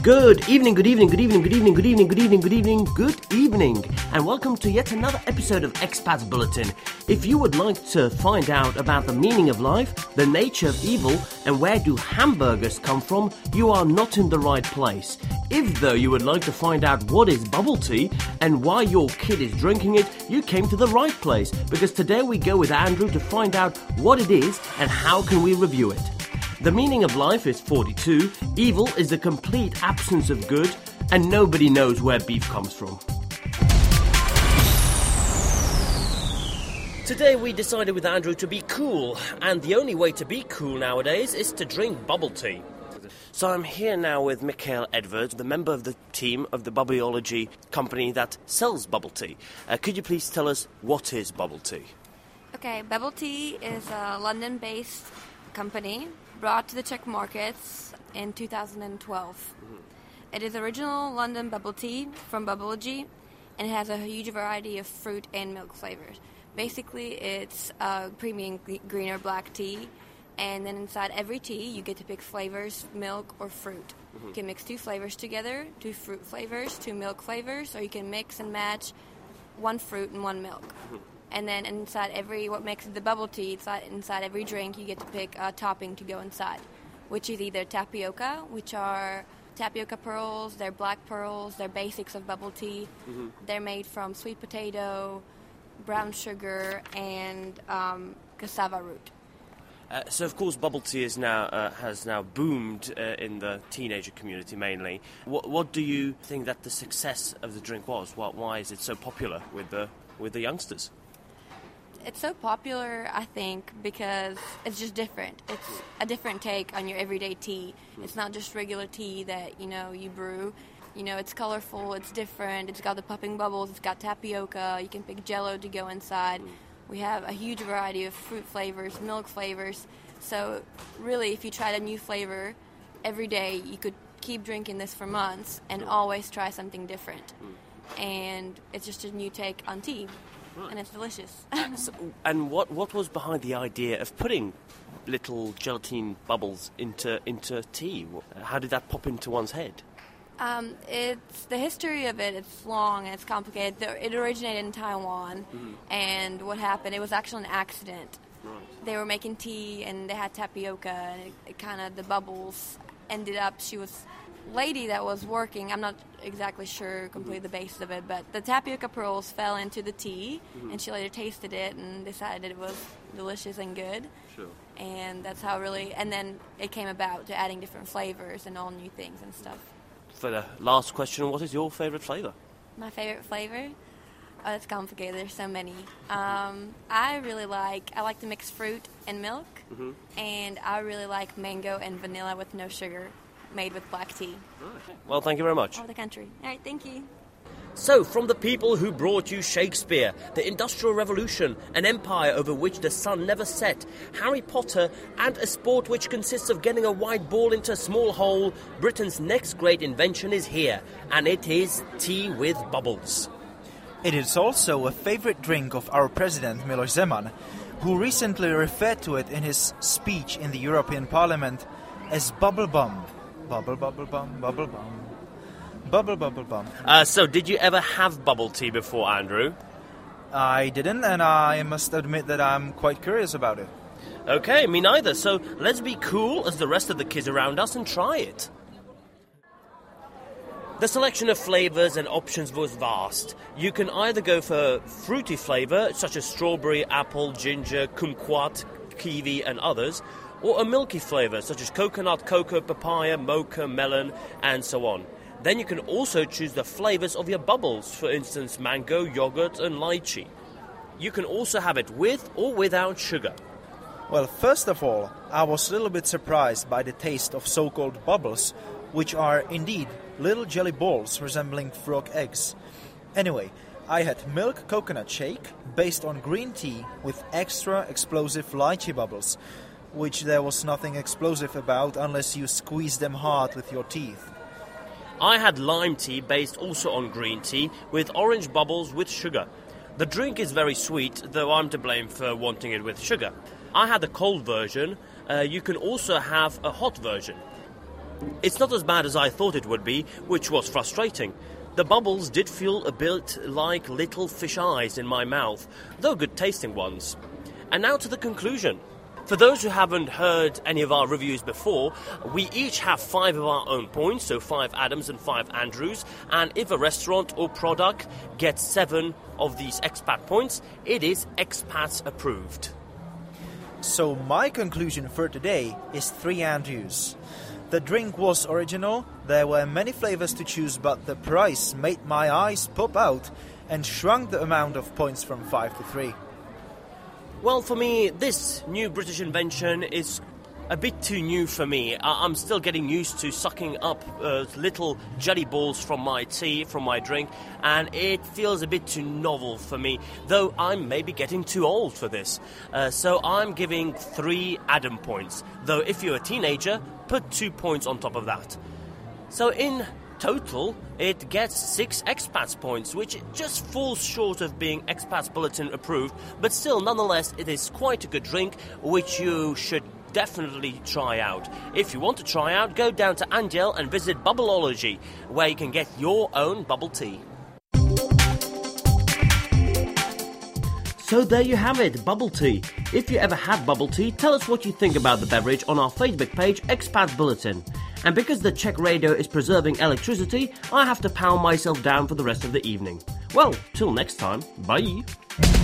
Good evening, good evening, good evening, good evening, good evening, good evening, good evening, good evening, and welcome to yet another episode of Expat Bulletin. If you would like to find out about the meaning of life, the nature of evil, and where do hamburgers come from, you are not in the right place. If, though, you would like to find out what is bubble tea and why your kid is drinking it, you came to the right place, because today we go with Andrew to find out what it is and how can we review it. The meaning of life is 42, evil is the complete absence of good, and nobody knows where beef comes from. Today we decided with Andrew to be cool, and the only way to be cool nowadays is to drink bubble tea. So I'm here now with Michael Edwards, the member of the team of the Bubbleology company that sells bubble tea. Could you please tell us what is bubble tea? Okay, Bubble Tea is a London-based company brought to the Czech markets in 2012. It is original London bubble tea from Bubbleology, and it has a huge variety of fruit and milk flavors. Basically, it's premium green or black tea, and then inside every tea, you get to pick flavors, milk or fruit. You can mix two flavors together, two fruit flavors, two milk flavors, or you can mix and match one fruit and one milk. And then inside what makes it the bubble tea, inside every drink, you get to pick a topping to go inside, which is either tapioca, which are tapioca pearls, they're black pearls, they're basics of bubble tea. They're made from sweet potato, brown sugar, and cassava root. So, of course, bubble tea has now boomed in the teenager community mainly. What do you think that the success of the drink was? Why is it so popular with the youngsters? It's so popular, I think, because it's just different. It's a different take on your everyday tea. It's not just regular tea that, you brew. It's colorful, it's different, it's got the popping bubbles, it's got tapioca, you can pick Jell-O to go inside. We have a huge variety of fruit flavors, milk flavors. So really, if you tried a new flavor every day, you could keep drinking this for months and always try something different. And it's just a new take on tea. And it's delicious. And what was behind the idea of putting little gelatine bubbles into tea? How did that pop into one's head? It's the history of it. It's long and it's complicated. It originated in Taiwan, and what happened? It was actually an accident. Right. They were making tea and they had tapioca, and it kind of the bubbles ended up. She was lady that was working. I'm not exactly sure completely the basis of it, but the tapioca pearls fell into the tea, and she later tasted it and decided it was delicious and good. Sure. And that's how and then it came about to adding different flavors and all new things and stuff. For the last question, what is your favorite flavor? My favorite flavor? Oh, it's complicated. There's so many. I like to mix fruit and milk, and I really like mango and vanilla with no sugar, made with black tea. Right. Well, thank you very much. All the country. All right, thank you. So, from the people who brought you Shakespeare, the Industrial Revolution, an empire over which the sun never set, Harry Potter, and a sport which consists of getting a white ball into a small hole, Britain's next great invention is here, and it is tea with bubbles. It is also a favorite drink of our president, Miloš Zeman, who recently referred to it in his speech in the European Parliament as bubble bum. Bubble, bubble, bum, bubble, bum. Bubble, bubble, bum. So, did you ever have bubble tea before, Andrew? I didn't, and I must admit that I'm quite curious about it. Okay, me neither. So, let's be cool as the rest of the kids around us and try it. The selection of flavors and options was vast. You can either go for fruity flavor, such as strawberry, apple, ginger, kumquat, kiwi, and others, or a milky flavor, such as coconut, cocoa, papaya, mocha, melon, and so on. Then you can also choose the flavors of your bubbles, for instance, mango, yogurt, and lychee. You can also have it with or without sugar. Well, first of all, I was a little bit surprised by the taste of so-called bubbles, which are indeed little jelly balls resembling frog eggs. Anyway, I had milk coconut shake based on green tea with extra explosive lychee bubbles, which there was nothing explosive about unless you squeeze them hard with your teeth. I had lime tea based also on green tea with orange bubbles with sugar. The drink is very sweet, though I'm to blame for wanting it with sugar. I had the cold version. You can also have a hot version. It's not as bad as I thought it would be, which was frustrating. The bubbles did feel a bit like little fish eyes in my mouth, though good tasting ones. And now to the conclusion. For those who haven't heard any of our reviews before, we each have 5 of our own points, so 5 Adams and 5 Andrews, and if a restaurant or product gets 7 of these expat points, it is expat approved. So my conclusion for today is 3 Andrews. The drink was original, there were many flavors to choose, but the price made my eyes pop out and shrunk the amount of points from 5 to 3. Well, for me, this new British invention is a bit too new for me. I'm still getting used to sucking up little jelly balls from my tea, from my drink, and it feels a bit too novel for me, though I'm maybe getting too old for this. So I'm giving 3 Adam points, though if you're a teenager, put 2 points on top of that. So in total, it gets 6 expats points, which just falls short of being Expats Bulletin approved, but still, nonetheless, it is quite a good drink, which you should definitely try out. If you want to try out, go down to Andiel and visit Bubbleology, where you can get your own bubble tea. So there you have it, bubble tea. If you ever had bubble tea, tell us what you think about the beverage on our Facebook page, Expats Bulletin. And because the Czech radio is preserving electricity, I have to power myself down for the rest of the evening. Well, till next time, bye!